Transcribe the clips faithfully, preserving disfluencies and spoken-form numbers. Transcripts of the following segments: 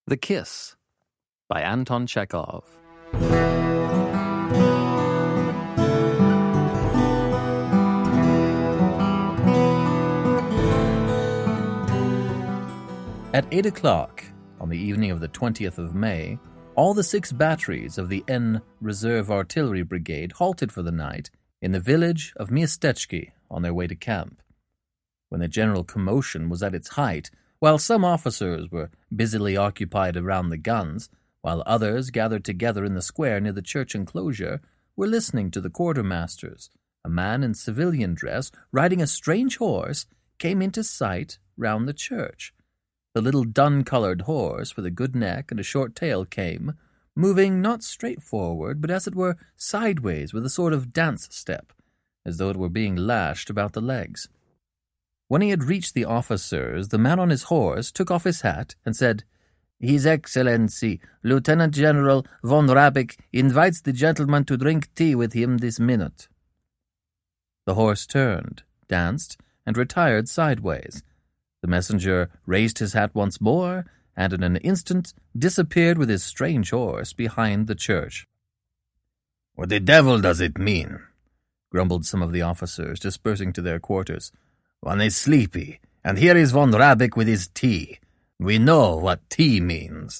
The Kiss by Anton Chekhov. At eight o'clock on the evening of the twentieth of May, all the six batteries of the N Reserve Artillery Brigade halted for the night in the village of Miasteczki on their way to camp. When the general commotion was at its height, while some officers were busily occupied around the guns, while others, gathered together in the square near the church enclosure, were listening to the quartermasters, a man in civilian dress, riding a strange horse, came into sight round the church. The little dun-coloured horse, with a good neck and a short tail, came, moving not straight forward, but as it were sideways with a sort of dance step, as though it were being lashed about the legs. When he had reached the officers, the man on his horse took off his hat and said, "His Excellency, Lieutenant General von Rabeck, invites the gentleman to drink tea with him this minute." The horse turned, danced, and retired sideways. The messenger raised his hat once more, and in an instant disappeared with his strange horse behind the church. "What the devil does it mean?" grumbled some of the officers, dispersing to their quarters. "One is sleepy, and here is von Rabeck with his tea. We know what tea means."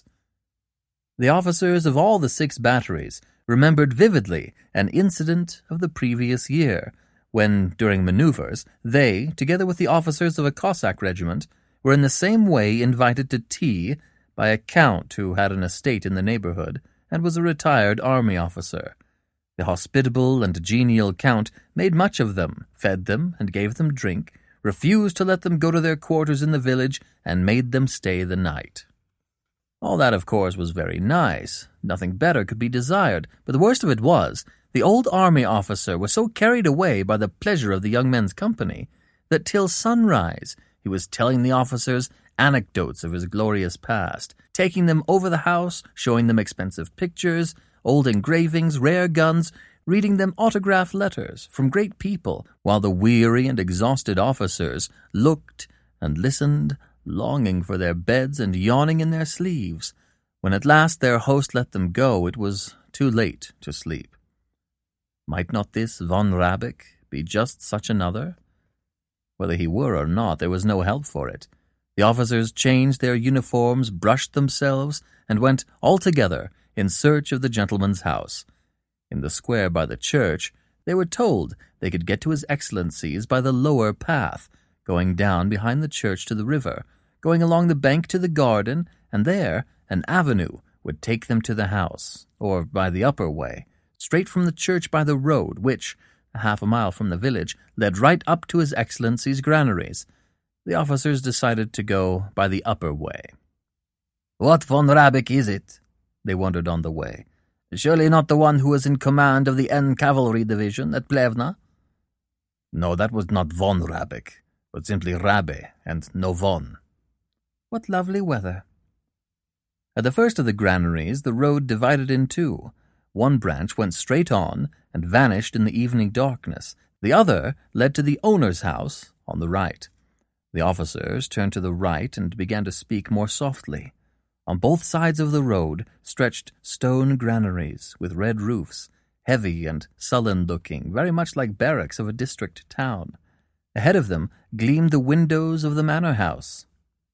The officers of all the six batteries remembered vividly an incident of the previous year, when, during maneuvers, they, together with the officers of a Cossack regiment, were in the same way invited to tea by a count who had an estate in the neighborhood and was a retired army officer. The hospitable and genial count made much of them, fed them, and gave them drink, refused to let them go to their quarters in the village, and made them stay the night. All that, of course, was very nice. Nothing better could be desired, but the worst of it was, the old army officer was so carried away by the pleasure of the young men's company that till sunrise he was telling the officers anecdotes of his glorious past, taking them over the house, showing them expensive pictures, old engravings, rare guns, reading them autograph letters from great people, while the weary and exhausted officers looked and listened, longing for their beds and yawning in their sleeves. When at last their host let them go, it was too late to sleep. Might not this von Rabeck be just such another? Whether he were or not, there was no help for it. The officers changed their uniforms, brushed themselves, and went all together in search of the gentleman's house. In the square by the church, they were told they could get to His Excellency's by the lower path, going down behind the church to the river, going along the bank to the garden, and there an avenue would take them to the house, or by the upper way, straight from the church by the road, which, half a mile from the village, led right up to His Excellency's granaries. The officers decided to go by the upper way. "What von Rabeck is it?" they wondered on the way. "Surely not the one who was in command of the N Cavalry Division at Plevna?" No, that was not von Rabeck, but simply Rabe, and no von. What lovely weather. At the first of the granaries, the road divided in two. One branch went straight on and vanished in the evening darkness. The other led to the owner's house on the right. The officers turned to the right and began to speak more softly. On both sides of the road stretched stone granaries with red roofs, heavy and sullen-looking, very much like barracks of a district town. Ahead of them gleamed the windows of the manor house.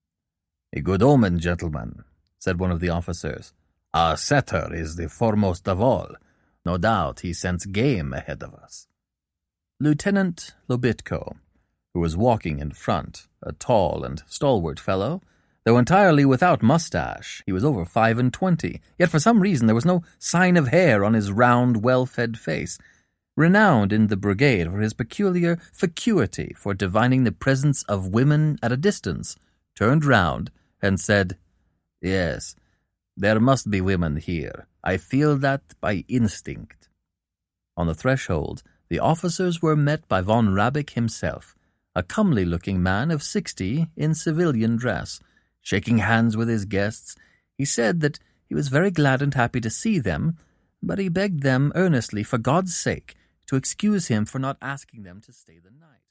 "A good omen, gentlemen," said one of the officers. "Our setter is the foremost of all. No doubt he scents game ahead of us." Lieutenant Lobitko, who was walking in front, a tall and stalwart fellow, though entirely without mustache, he was over five and twenty, yet for some reason there was no sign of hair on his round, well-fed face, renowned in the brigade for his peculiar faculty for divining the presence of women at a distance, turned round and said, "Yes, there must be women here. I feel that by instinct." On the threshold, the officers were met by von Rabeck himself, a comely-looking man of sixty in civilian dress. Shaking hands with his guests, he said that he was very glad and happy to see them, but he begged them earnestly, for God's sake, to excuse him for not asking them to stay the night.